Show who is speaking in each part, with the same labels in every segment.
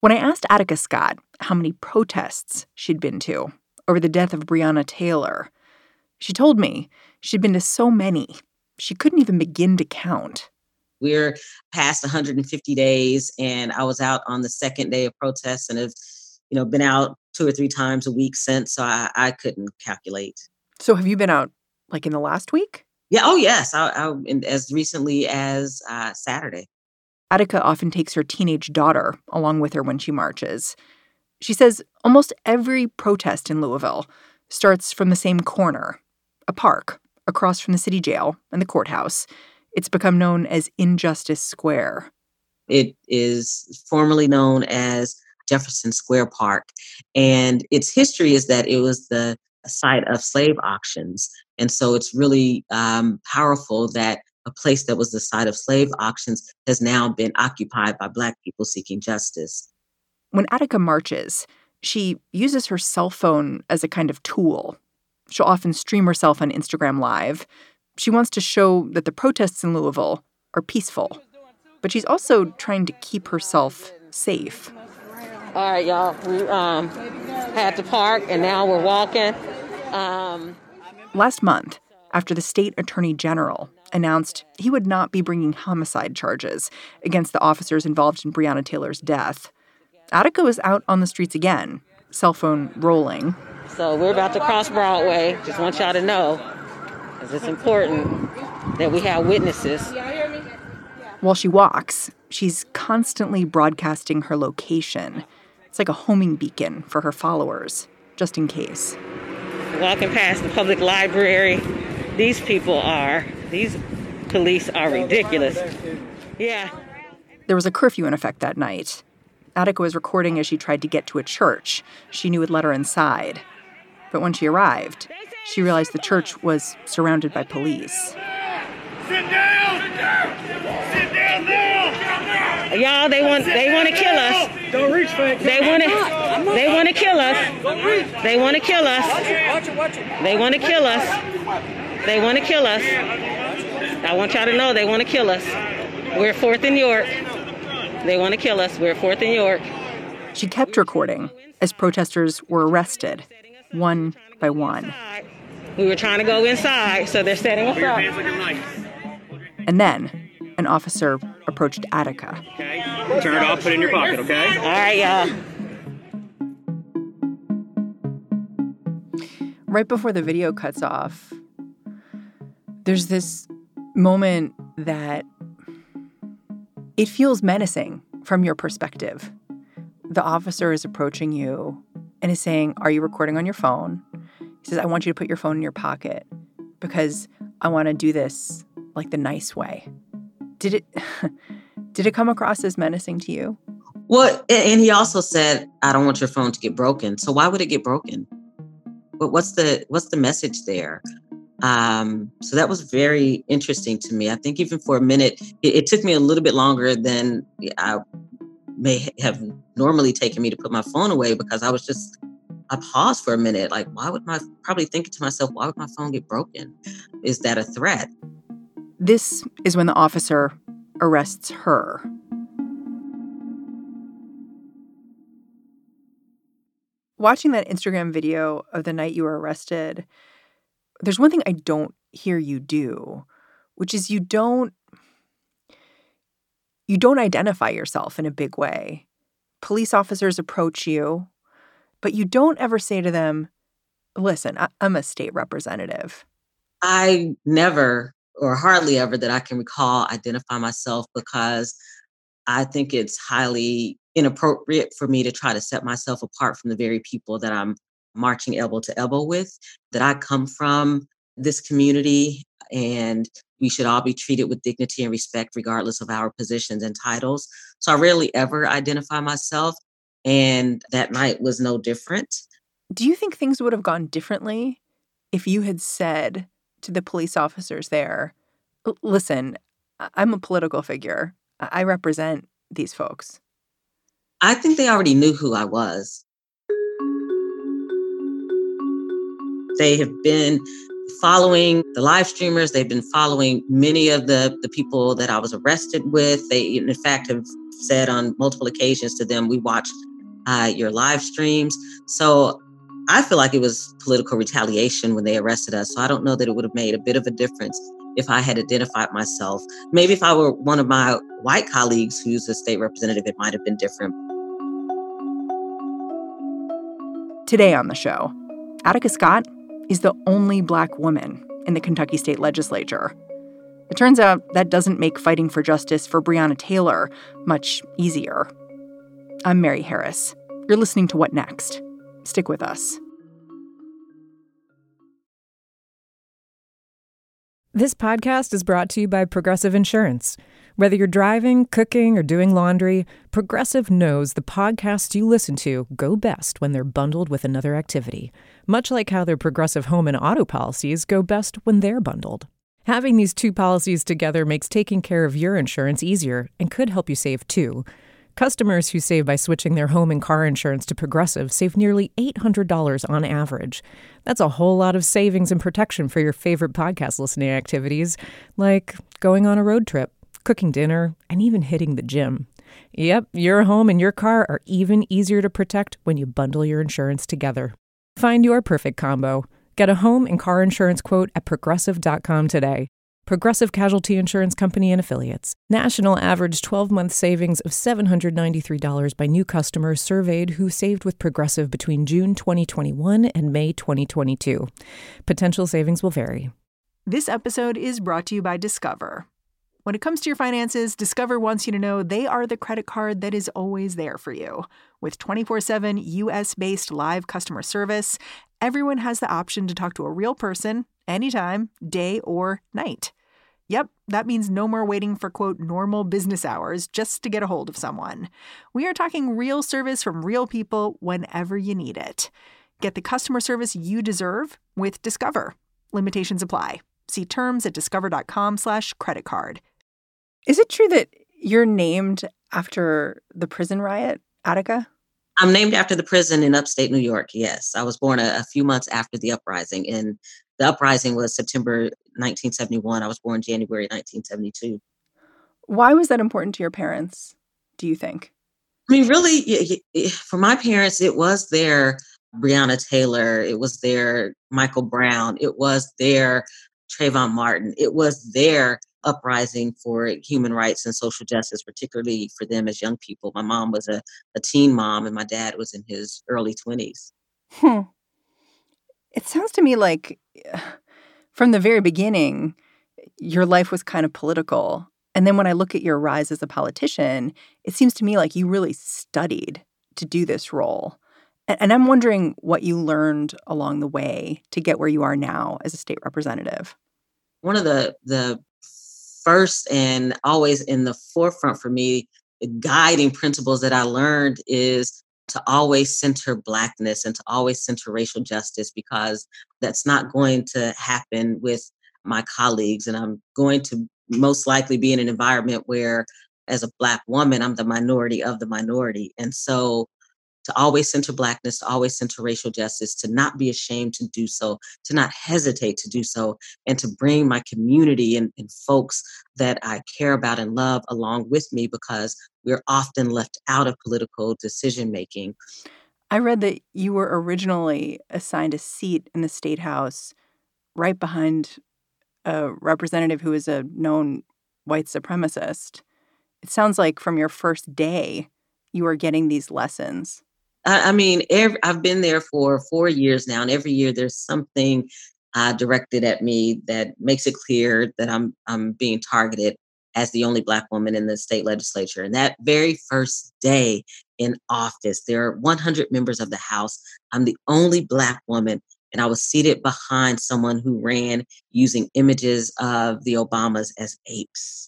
Speaker 1: When I asked Attica Scott how many protests she'd been to over the death of Breonna Taylor, she told me she'd been to so many, she couldn't even begin to count.
Speaker 2: We're past 150 days, and I was out on the second day of protests and have, been out 2 or 3 times a week since, so I couldn't calculate.
Speaker 1: So have you been out, like, in the last week?
Speaker 2: Yeah, oh, yes, as recently as Saturday.
Speaker 1: Attica often takes her teenage daughter along with her when she marches. She says almost every protest in Louisville starts from the same corner, a park across from the city jail and the courthouse. It's become known as Injustice Square.
Speaker 2: It is formerly known as Jefferson Square Park, and its history is that it was the site of slave auctions. And so it's really powerful that a place that was the site of slave auctions has now been occupied by Black people seeking justice.
Speaker 1: When Attica marches, she uses her cell phone as a kind of tool. She'll often stream herself on Instagram Live. She wants to show that the protests in Louisville are peaceful. But she's also trying to keep herself safe.
Speaker 3: All right, y'all. We had to park, and now we're walking.
Speaker 1: Last month, after the state attorney general announced he would not be bringing homicide charges against the officers involved in Breonna Taylor's death, Attica was out on the streets again, cell phone rolling.
Speaker 3: So we're about to cross Broadway. Just want y'all to know, because it's important that we have witnesses.
Speaker 1: While she walks, she's constantly broadcasting her location. It's like a homing beacon for her followers, just in case.
Speaker 3: Walking past the public library, these police are ridiculous. Yeah.
Speaker 1: There was a curfew in effect that night. Attica was recording as she tried to get to a church she knew would let her inside. But when she arrived, she realized the church was surrounded by police.
Speaker 4: Sit down! Sit down now!
Speaker 3: Y'all, they want to kill us.
Speaker 4: Don't reach, Frank.
Speaker 3: They want to kill us. They want to kill us. They want to kill us. They want to kill us. I want y'all to know they want to kill us. We're 4th and York. They want to kill us. We're 4th and York.
Speaker 1: She kept recording as protesters were arrested, one by one.
Speaker 3: We were trying to go inside, so they're setting us up.
Speaker 1: And then an officer approached Attica.
Speaker 4: Okay, turn it off, put it in your pocket, okay?
Speaker 3: All right, y'all.
Speaker 1: Right before the video cuts off, there's this moment that it feels menacing from your perspective. The officer is approaching you and is saying, "Are you recording on your phone?" He says, "I want you to put your phone in your pocket because I want to do this like the nice way." Did it come across as menacing to you?
Speaker 2: Well, and he also said, "I don't want your phone to get broken." So why would it get broken? But what's the message there? So that was very interesting to me. I think even for a minute, it took me a little bit longer than I may have normally taken me to put my phone away, because I paused for a minute. Like, probably thinking to myself, why would my phone get broken? Is that a threat?
Speaker 1: This is when the officer arrests her. Watching that Instagram video of the night you were arrested, there's one thing I don't hear you do, which is you don't identify yourself in a big way. Police officers approach you, but you don't ever say to them, "Listen, I'm a state representative."
Speaker 2: I never, or hardly ever that I can recall, identify myself, because I think it's highly inappropriate for me to try to set myself apart from the very people that I'm marching elbow to elbow with, that I come from this community, and we should all be treated with dignity and respect regardless of our positions and titles. So I rarely ever identify myself, and that night was no different.
Speaker 1: Do you think things would have gone differently if you had said to the police officers there, "Listen, I'm a political figure. I represent these folks"?
Speaker 2: I think they already knew who I was. They have been following the live streamers. They've been following many of the people that I was arrested with. They, in fact, have said on multiple occasions to them, we watched your live streams. So I feel like it was political retaliation when they arrested us. So I don't know that it would have made a bit of a difference if I had identified myself. Maybe if I were one of my white colleagues who's a state representative, it might have been different.
Speaker 1: Today on the show, Attica Scott is the only Black woman in the Kentucky State Legislature. It turns out that doesn't make fighting for justice for Breonna Taylor much easier. I'm Mary Harris. You're listening to What Next? Stick with us.
Speaker 5: This podcast is brought to you by Progressive Insurance. Whether you're driving, cooking, or doing laundry, Progressive knows the podcasts you listen to go best when they're bundled with another activity, much like how their Progressive home and auto policies go best when they're bundled. Having these two policies together makes taking care of your insurance easier and could help you save too. Customers who save by switching their home and car insurance to Progressive save nearly $800 on average. That's a whole lot of savings and protection for your favorite podcast listening activities, like going on a road trip, cooking dinner, and even hitting the gym. Yep, your home and your car are even easier to protect when you bundle your insurance together. Find your perfect combo. Get a home and car insurance quote at Progressive.com today. Progressive Casualty Insurance Company and Affiliates. National average 12-month savings of $793 by new customers surveyed who saved with Progressive between June 2021 and May 2022. Potential savings will vary.
Speaker 1: This episode is brought to you by Discover. When it comes to your finances, Discover wants you to know they are the credit card that is always there for you. With 24/7 U.S.-based live customer service, everyone has the option to talk to a real person anytime, day or night. Yep, that means no more waiting for, quote, normal business hours just to get a hold of someone. We are talking real service from real people whenever you need it. Get the customer service you deserve with Discover. Limitations apply. See terms at discover.com/creditcard. Is it true that you're named after the prison riot, Attica?
Speaker 2: I'm named after the prison in upstate New York, yes. I was born a few months after the uprising, and the uprising was September 1971. I was born January 1972.
Speaker 1: Why was that important to your parents, do you think?
Speaker 2: I mean, really, for my parents, it was their Breonna Taylor. It was their Michael Brown. It was their Trayvon Martin. It was their uprising for human rights and social justice, particularly for them as young people. My mom was a teen mom, and my dad was in his early 20s.
Speaker 1: It sounds to me like from the very beginning, your life was kind of political. And then when I look at your rise as a politician, it seems to me like you really studied to do this role. And I'm wondering what you learned along the way to get where you are now as a state representative.
Speaker 2: One of the first and always in the forefront for me, the guiding principles that I learned is to always center Blackness and to always center racial justice, because that's not going to happen with my colleagues. And I'm going to most likely be in an environment where, as a Black woman, I'm the minority of the minority. And so to always center Blackness, to always center racial justice, to not be ashamed to do so, to not hesitate to do so, and to bring my community and folks that I care about and love along with me, because we're often left out of political decision-making.
Speaker 1: I read that you were originally assigned a seat in the State House right behind a representative who is a known white supremacist. It sounds like from your first day, you were getting these lessons.
Speaker 2: I mean, I've been there for 4 years now, and every year there's something directed at me that makes it clear that I'm being targeted as the only Black woman in the state legislature. And that very first day in office, there are 100 members of the House. I'm the only Black woman, and I was seated behind someone who ran using images of the Obamas as apes.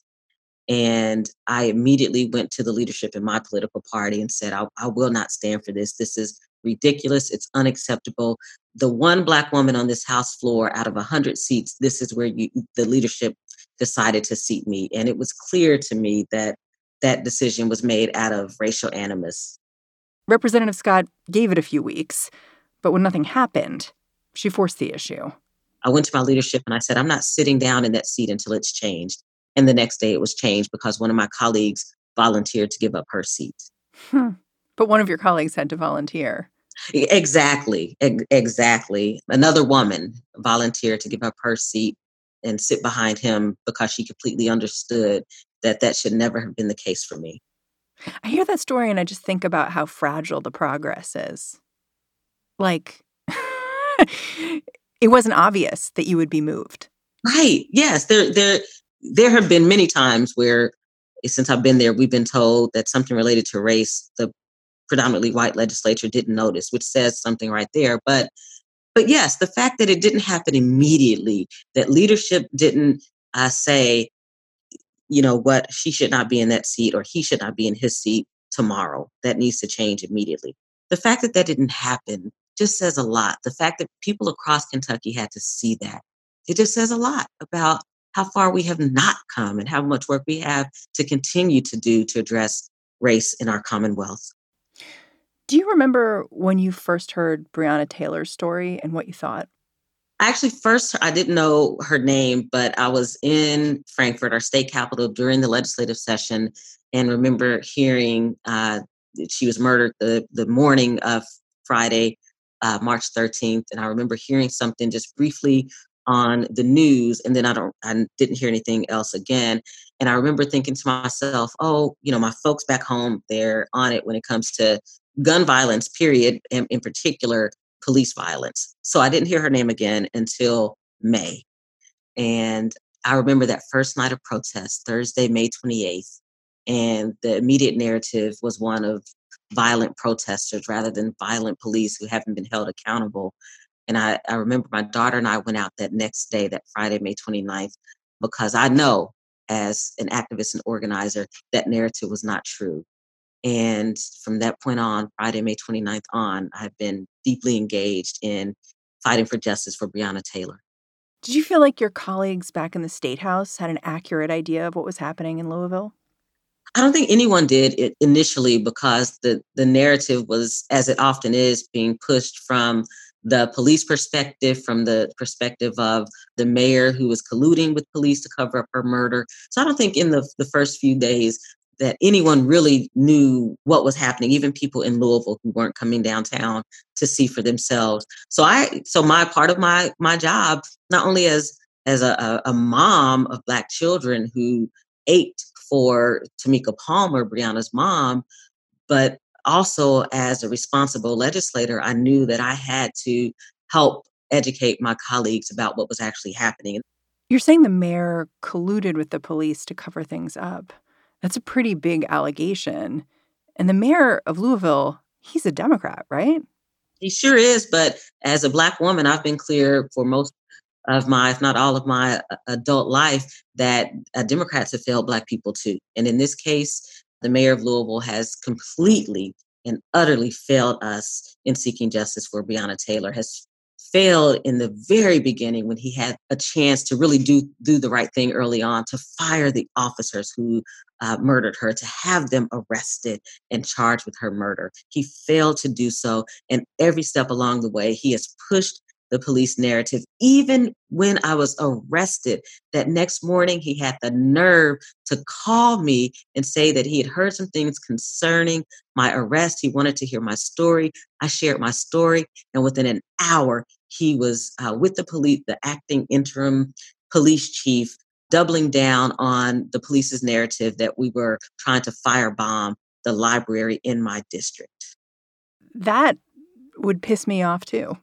Speaker 2: And I immediately went to the leadership in my political party and said, I will not stand for this. This is ridiculous. It's unacceptable. The one Black woman on this House floor out of 100 seats, this is where the leadership decided to seat me. And it was clear to me that that decision was made out of racial animus.
Speaker 1: Representative Scott gave it a few weeks, but when nothing happened, she forced the issue.
Speaker 2: I went to my leadership and I said, I'm not sitting down in that seat until it's changed. And the next day it was changed because one of my colleagues volunteered to give up her seat.
Speaker 1: But one of your colleagues had to volunteer.
Speaker 2: Exactly. Exactly. Another woman volunteered to give up her seat and sit behind him because she completely understood that that should never have been the case for me.
Speaker 1: I hear that story and I just think about how fragile the progress is. Like, it wasn't obvious that you would be moved.
Speaker 2: Right. Yes. There have been many times where, since I've been there, we've been told that something related to race, the predominantly white legislature didn't notice, which says something right there. But yes, the fact that it didn't happen immediately, that leadership didn't say, you know what, she should not be in that seat or he should not be in his seat tomorrow. That needs to change immediately. The fact that that didn't happen just says a lot. The fact that people across Kentucky had to see that, it just says a lot about how far we have not come and how much work we have to continue to do to address race in our Commonwealth.
Speaker 1: Do you remember when you first heard Breonna Taylor's story and what you thought?
Speaker 2: Actually, first, I didn't know her name, but I was in Frankfurt, our state capital, during the legislative session and remember hearing that she was murdered the morning of Friday, March 13th. And I remember hearing something just briefly on the news, and then I didn't hear anything else again. And I remember thinking to myself, oh, you know, my folks back home, they're on it when it comes to gun violence, period, and in particular, police violence. So I didn't hear her name again until May. And I remember that first night of protest, Thursday, May 28th. And the immediate narrative was one of violent protesters rather than violent police who haven't been held accountable. And I remember my daughter and I went out that next day, that Friday, May 29th, because I know as an activist and organizer, that narrative was not true. And from that point on, Friday, May 29th on, I've been deeply engaged in fighting for justice for Breonna Taylor.
Speaker 1: Did you feel like your colleagues back in the State House had an accurate idea of what was happening in Louisville?
Speaker 2: I don't think anyone did it initially because the narrative was, as it often is, being pushed from the police perspective, from the perspective of the mayor who was colluding with police to cover up her murder. So I don't think in the first few days that anyone really knew what was happening, even people in Louisville who weren't coming downtown to see for themselves. So my part of my job, not only as a mom of Black children who ached for Tamika Palmer, Breonna's mom, but also as a responsible legislator, I knew that I had to help educate my colleagues about what was actually happening.
Speaker 1: You're saying the mayor colluded with the police to cover things up. That's a pretty big allegation. And the mayor of Louisville, he's a Democrat, right?
Speaker 2: He sure is. But as a Black woman, I've been clear for most of my, if not all of my adult life, that Democrats have failed Black people too. And in this case, the mayor of Louisville has completely and utterly failed us in seeking justice for Breonna Taylor, has failed in the very beginning when he had a chance to really do the right thing early on, to fire the officers who murdered her, to have them arrested and charged with her murder. He failed to do so. And every step along the way, he has pushed the police narrative. Even when I was arrested that next morning, he had the nerve to call me and say that he had heard some things concerning my arrest. He wanted to hear my story. I shared my story. And within an hour, he was with the police, the acting interim police chief, doubling down on the police's narrative that we were trying to firebomb the library in my district.
Speaker 1: That would piss me off too.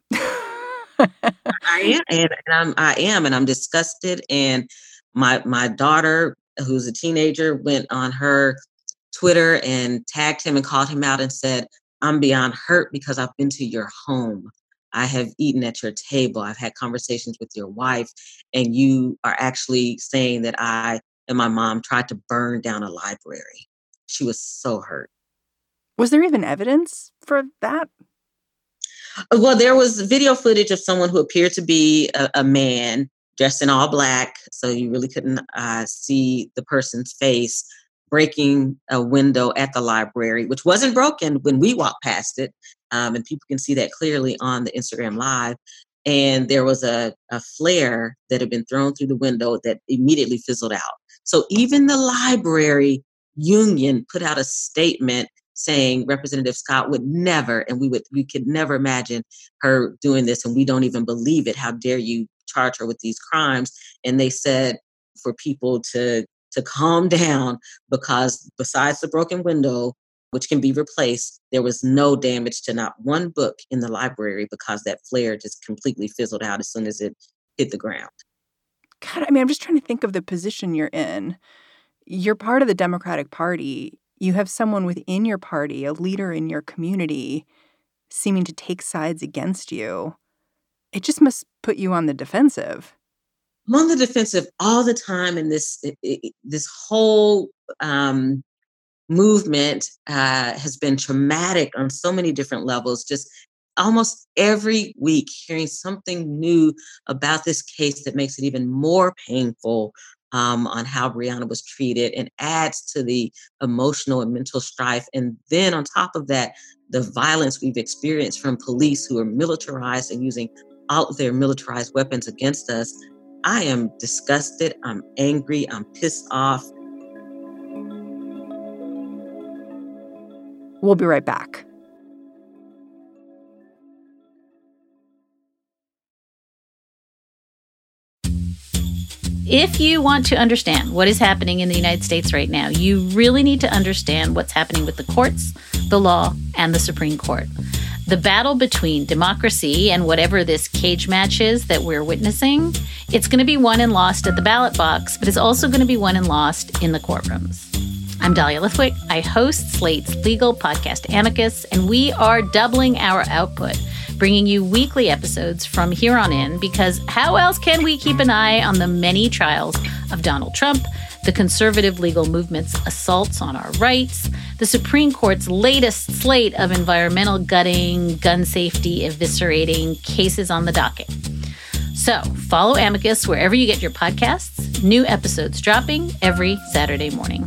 Speaker 2: I am, and I'm disgusted. And my daughter, who's a teenager, went on her Twitter and tagged him and called him out and said, "I'm beyond hurt because I've been to your home. I have eaten at your table. I've had conversations with your wife, and you are actually saying that I and my mom tried to burn down a library." She was so hurt.
Speaker 1: Was there even evidence for that?
Speaker 2: Well, there was video footage of someone who appeared to be a man dressed in all Black, so you really couldn't see the person's face, breaking a window at the library, which wasn't broken when we walked past it. And people can see that clearly on the Instagram Live. and there was a flare that had been thrown through the window that immediately fizzled out. So even the library union put out a statement saying Representative Scott would never, and we could never imagine her doing this, and we don't even believe it. How dare you charge her with these crimes? And they said for people to calm down, because besides the broken window, which can be replaced, there was no damage to not one book in the library because that flare just completely fizzled out as soon as it hit the ground.
Speaker 1: God, I mean, I'm just trying to think of the position you're in. You're part of the Democratic Party. You have someone within your party, a leader in your community, seeming to take sides against you. It just must put you on the defensive.
Speaker 2: I'm on the defensive all the time, and this whole movement has been traumatic on so many different levels. Just almost every week hearing something new about this case that makes it even more painful on how Breonna was treated, and adds to the emotional and mental strife. And then on top of that, the violence we've experienced from police who are militarized and using all of their militarized weapons against us. I am disgusted. I'm angry. I'm pissed off.
Speaker 1: We'll be right back.
Speaker 6: If you want to understand what is happening in the United States right now, you really need to understand what's happening with the courts, the law, and the Supreme Court. The battle between democracy and whatever this cage match is that we're witnessing, it's going to be won and lost at the ballot box, but it's also going to be won and lost in the courtrooms. I'm Dahlia Lithwick. I host Slate's legal podcast Amicus, and we are doubling our output, bringing you weekly episodes from here on in, because how else can we keep an eye on the many trials of Donald Trump, the conservative legal movement's assaults on our rights, the Supreme Court's latest slate of environmental gutting, gun safety eviscerating cases on the docket. So follow Amicus wherever you get your podcasts. New episodes dropping every Saturday morning.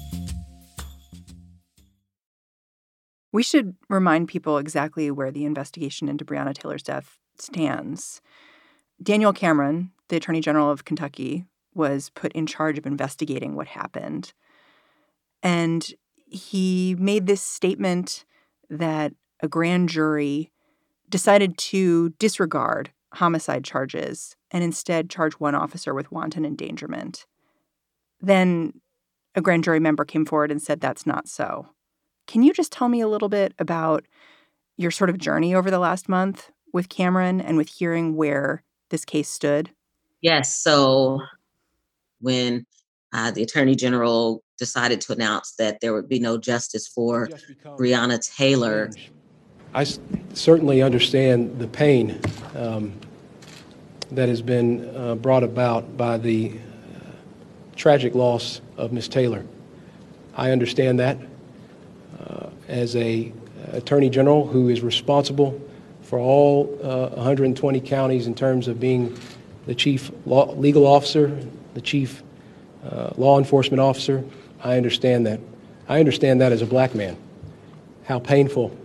Speaker 1: We should remind people exactly where the investigation into Breonna Taylor's death stands. Daniel Cameron, the Attorney General of Kentucky, was put in charge of investigating what happened. And he made this statement that a grand jury decided to disregard homicide charges and instead charge one officer with wanton endangerment. Then a grand jury member came forward and said that's not so. Can you just tell me a little bit about your sort of journey over the last month with Cameron and with hearing where this case stood?
Speaker 2: Yes. So when the Attorney General decided to announce that there would be no justice for Breonna Taylor.
Speaker 7: I certainly understand the pain that has been brought about by the tragic loss of Ms. Taylor. I understand that. As a Attorney General who is responsible for all 120 counties in terms of being the chief legal officer, the chief law enforcement officer, I understand that. I understand that as a black man, how painful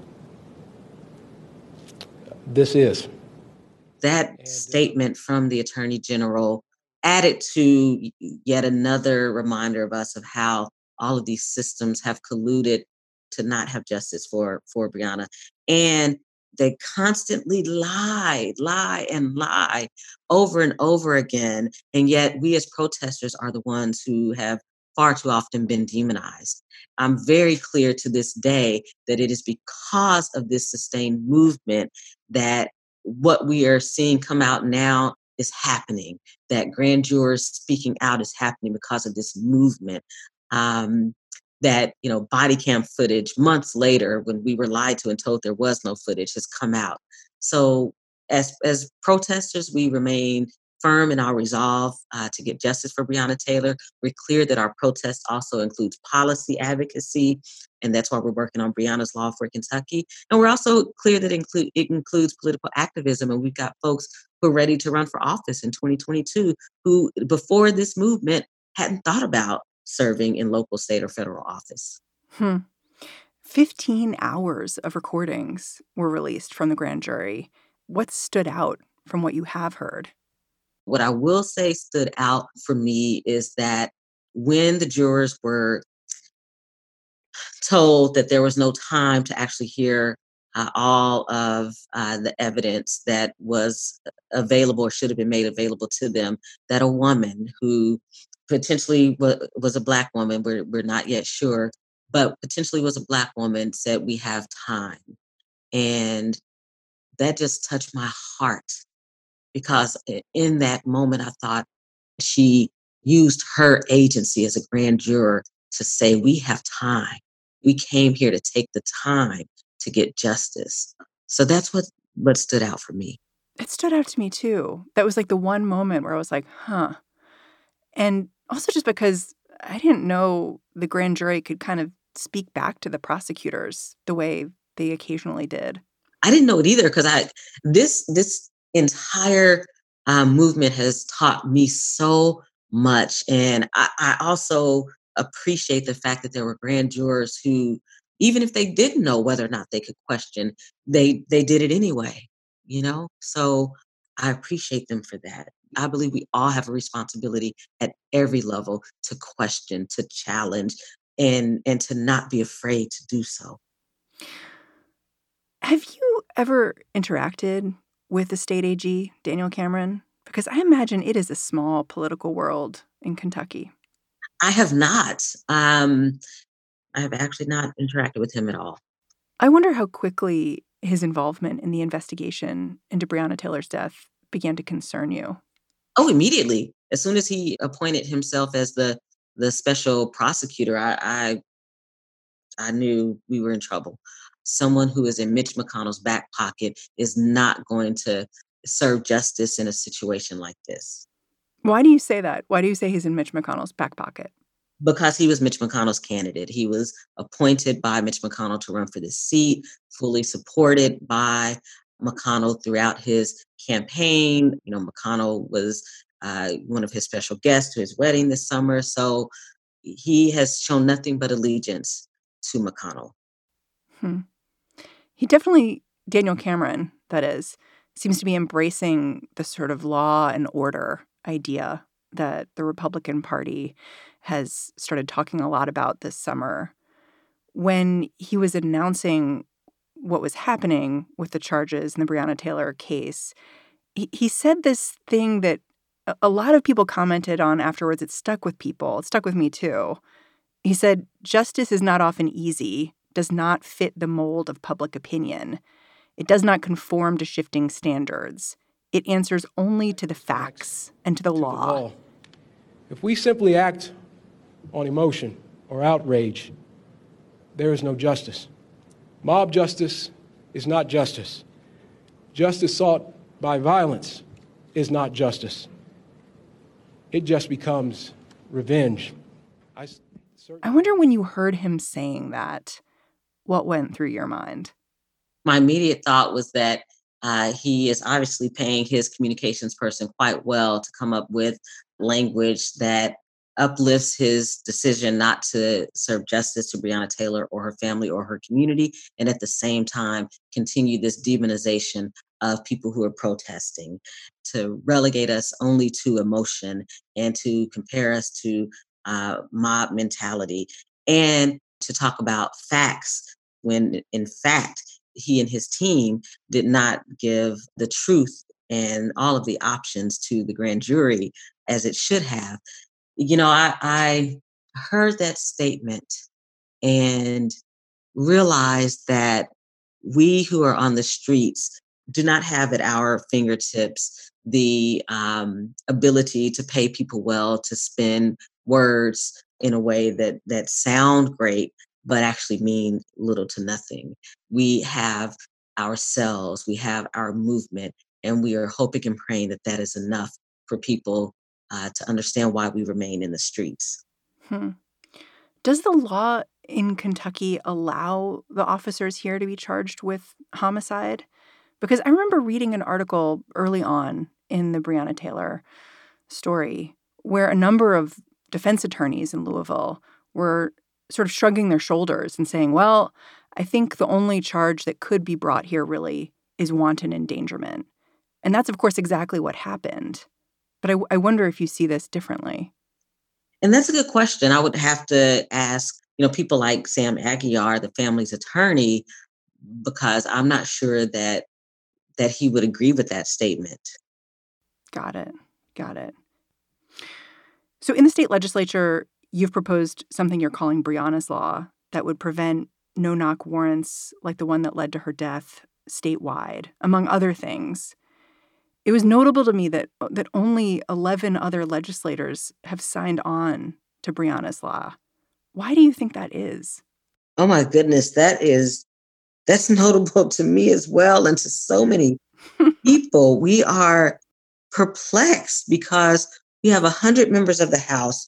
Speaker 7: this is.
Speaker 2: That statement from the Attorney General added to yet another reminder of us of how all of these systems have colluded to not have justice for Breonna. And they constantly lie over and over again. And yet we as protesters are the ones who have far too often been demonized. I'm very clear to this day that it is because of this sustained movement that what we are seeing come out now is happening, that grand jurors speaking out is happening because of this movement. That, body cam footage months later when we were lied to and told there was no footage has come out. So as protesters, we remain firm in our resolve to get justice for Breonna Taylor. We're clear that our protest also includes policy advocacy, and that's why we're working on Breonna's Law for Kentucky. And we're also clear that it includes political activism, and we've got folks who are ready to run for office in 2022 who, before this movement, hadn't thought about serving in local, state, or federal office.
Speaker 1: 15 hours of recordings were released from the grand jury. What stood out from what you have heard?
Speaker 2: What I will say stood out for me is that when the jurors were told that there was no time to actually hear all of the evidence that was available or should have been made available to them, that a woman who potentially was a Black woman, we're not yet sure, but potentially was a Black woman, said, "We have time." And that just touched my heart because in that moment, I thought she used her agency as a grand juror to say, "We have time. We came here to take the time to get justice." So that's what stood out for me.
Speaker 1: It stood out to me, too. That was like the one moment where I was like, huh. And also just because I didn't know the grand jury could kind of speak back to the prosecutors the way they occasionally did.
Speaker 2: I didn't know it either because this entire movement has taught me so much, and I also appreciate the fact that there were grand jurors who, even if they didn't know whether or not they could question, they did it anyway. So I appreciate them for that. I believe we all have a responsibility at every level to question, to challenge, and to not be afraid to do so.
Speaker 1: Have you ever interacted with the state AG, Daniel Cameron? Because I imagine it is a small political world in Kentucky.
Speaker 2: I have not. I have actually not interacted with him at all.
Speaker 1: I wonder how quickly his involvement in the investigation into Breonna Taylor's death began to concern you.
Speaker 2: Oh, immediately. As soon as he appointed himself as the special prosecutor, I knew we were in trouble. Someone who is in Mitch McConnell's back pocket is not going to serve justice in a situation like this.
Speaker 1: Why do you say that? Why do you say he's in Mitch McConnell's back pocket?
Speaker 2: Because he was Mitch McConnell's candidate. He was appointed by Mitch McConnell to run for the seat, fully supported by McConnell throughout his campaign. McConnell was one of his special guests to his wedding this summer. So he has shown nothing but allegiance to McConnell.
Speaker 1: He definitely, Daniel Cameron, that is, seems to be embracing the sort of law and order idea that the Republican Party has started talking a lot about this summer. When he was announcing what was happening with the charges in the Breonna Taylor case, he said this thing that a lot of people commented on afterwards. It stuck with people. It stuck with me, too. He said, "Justice is not often easy, does not fit the mold of public opinion. It does not conform to shifting standards. It answers only to the facts and to the law."
Speaker 7: If we simply act on emotion or outrage, there is no justice. Mob justice is not justice. Justice sought by violence is not justice. It just becomes revenge.
Speaker 1: I wonder, when you heard him saying that, what went through your mind?
Speaker 2: My immediate thought was that he is obviously paying his communications person quite well to come up with language that uplifts his decision not to serve justice to Breonna Taylor or her family or her community, and at the same time continue this demonization of people who are protesting, to relegate us only to emotion and to compare us to mob mentality, and to talk about facts when, in fact, he and his team did not give the truth and all of the options to the grand jury as it should have. I heard that statement and realized that we who are on the streets do not have at our fingertips the ability to pay people well, to spin words in a way that sound great, but actually mean little to nothing. We have ourselves, we have our movement, and we are hoping and praying that that is enough for people to understand why we remain in the streets.
Speaker 1: Does the law in Kentucky allow the officers here to be charged with homicide? Because I remember reading an article early on in the Breonna Taylor story where a number of defense attorneys in Louisville were sort of shrugging their shoulders and saying, well, I think the only charge that could be brought here really is wanton endangerment. And that's, of course, exactly what happened. But I wonder if you see this differently.
Speaker 2: And that's a good question. I would have to ask, people like Sam Aguiar, the family's attorney, because I'm not sure that he would agree with that statement.
Speaker 1: Got it. So in the state legislature, you've proposed something you're calling Breonna's Law that would prevent no-knock warrants like the one that led to her death statewide, among other things. It was notable to me that only 11 other legislators have signed on to Breonna's Law. Why do you think that is?
Speaker 2: Oh, my goodness. That's notable to me as well, and to so many people. We are perplexed because we have 100 members of the House,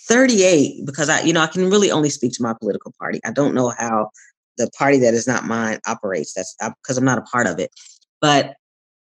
Speaker 2: 38, because I can really only speak to my political party. I don't know how the party that is not mine operates. That's because I'm not a part of it. But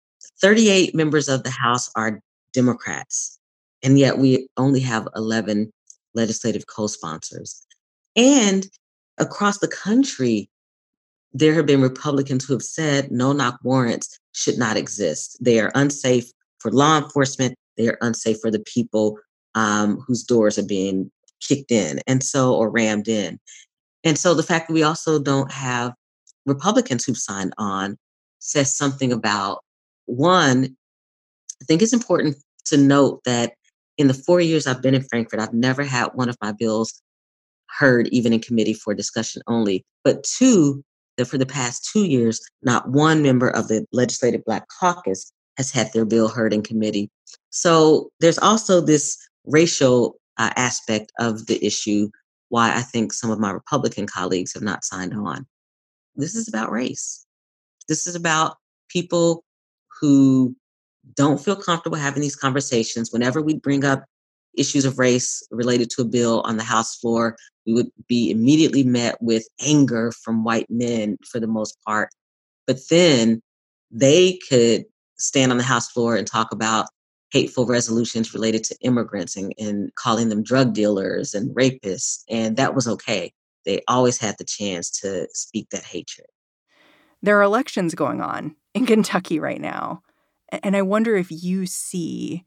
Speaker 2: 38 members of the House are Democrats, and yet we only have 11 legislative co-sponsors. And across the country, there have been Republicans who have said no-knock warrants should not exist. They are unsafe for law enforcement. They are unsafe for the people whose doors are being kicked in or rammed in. And so the fact that we also don't have Republicans who've signed on says something about, one, I think it's important to note that in the 4 years I've been in Frankfort, I've never had one of my bills heard even in committee for discussion only. But two, that for the past 2 years, not one member of the Legislative Black Caucus has had their bill heard in committee. So there's also this racial aspect of the issue, why I think some of my Republican colleagues have not signed on. This is about race. This is about people who don't feel comfortable having these conversations. Whenever we bring up issues of race related to a bill on the House floor, we would be immediately met with anger from white men for the most part. But then they could stand on the House floor and talk about hateful resolutions related to immigrants and calling them drug dealers and rapists. And that was okay. They always had the chance to speak that hatred.
Speaker 1: There are elections going on in Kentucky right now. And I wonder if you see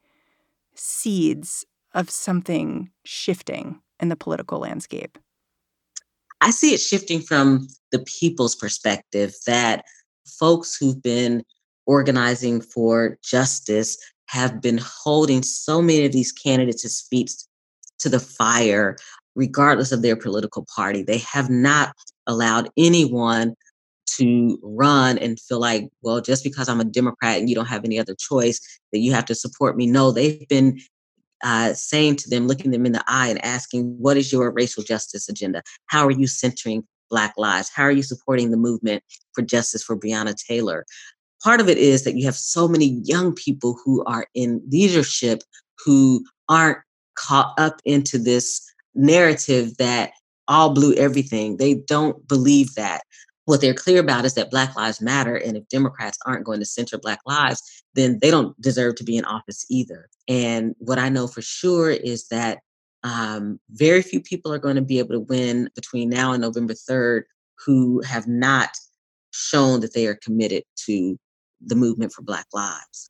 Speaker 1: seeds of something shifting in the political landscape.
Speaker 2: I see it shifting from the people's perspective, that folks who've been organizing for justice have been holding so many of these candidates' feet to the fire, regardless of their political party. They have not allowed anyone to run and feel like, well, just because I'm a Democrat and you don't have any other choice, that you have to support me. No, they've been saying to them, looking them in the eye and asking, what is your racial justice agenda? How are you centering Black lives? How are you supporting the movement for justice for Breonna Taylor? Part of it is that you have so many young people who are in leadership who aren't caught up into this narrative that all blue everything. They don't believe that. What they're clear about is that Black lives matter. And if Democrats aren't going to center Black lives, then they don't deserve to be in office either. And what I know for sure is that very few people are going to be able to win between now and November 3rd who have not shown that they are committed to the movement for Black lives.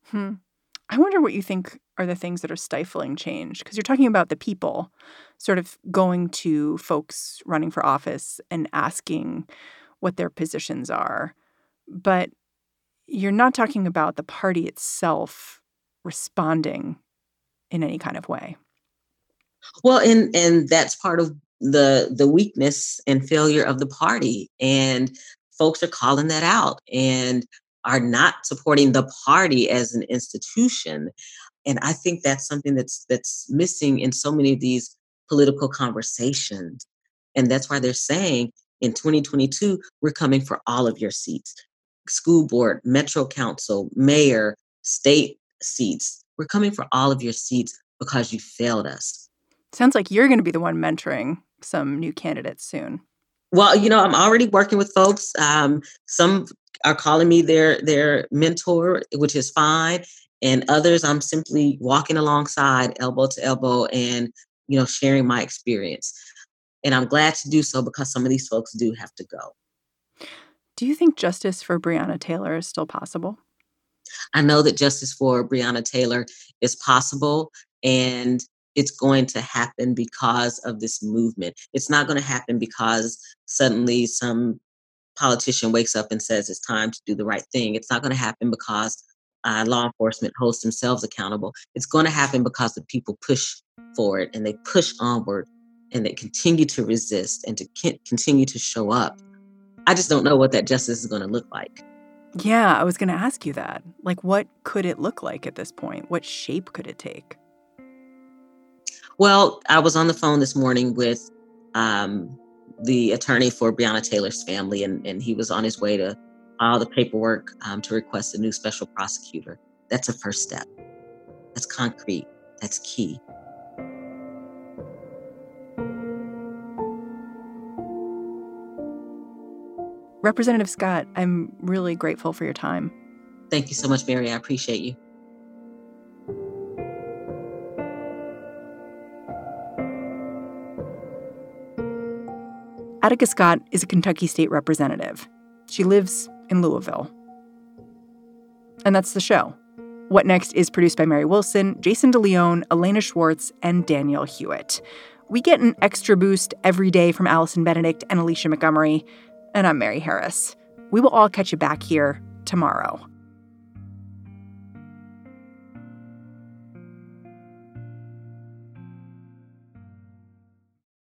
Speaker 1: I wonder what you think are the things that are stifling change, because you're talking about the people sort of going to folks running for office and asking what their positions are. But you're not talking about the party itself responding in any kind of way.
Speaker 2: Well, and that's part of the weakness and failure of the party. And folks are calling that out and are not supporting the party as an institution. And I think that's something that's missing in so many of these political conversations. And that's why they're saying in 2022, we're coming for all of your seats. School board, Metro Council, mayor, state seats. We're coming for all of your seats because you failed us.
Speaker 1: Sounds like you're going to be the one mentoring some new candidates soon.
Speaker 2: Well, I'm already working with folks. Some are calling me their mentor, which is fine. And others, I'm simply walking alongside, elbow to elbow, and, sharing my experience. And I'm glad to do so because some of these folks do have to go.
Speaker 1: Do you think justice for Breonna Taylor is still possible?
Speaker 2: I know that justice for Breonna Taylor is possible, and it's going to happen because of this movement. It's not going to happen because suddenly some politician wakes up and says it's time to do the right thing. It's not going to happen because law enforcement holds themselves accountable. It's going to happen because the people push for it, and they push onward, and they continue to resist and to continue to show up. I just don't know what that justice is going to look like.
Speaker 1: Yeah, I was going to ask you that. Like, what could it look like at this point? What shape could it take?
Speaker 2: Well, I was on the phone this morning with the attorney for Breonna Taylor's family, and he was on his way to file the paperwork to request a new special prosecutor. That's a first step. That's concrete. That's key.
Speaker 1: Representative Scott, I'm really grateful for your time.
Speaker 2: Thank you so much, Mary. I appreciate you.
Speaker 1: Attica Scott is a Kentucky state representative. She lives in Louisville. And that's the show. What Next is produced by Mary Wilson, Jason DeLeon, Elena Schwartz, and Daniel Hewitt. We get an extra boost every day from Allison Benedict and Alicia Montgomery. And I'm Mary Harris. We will all catch you back here tomorrow.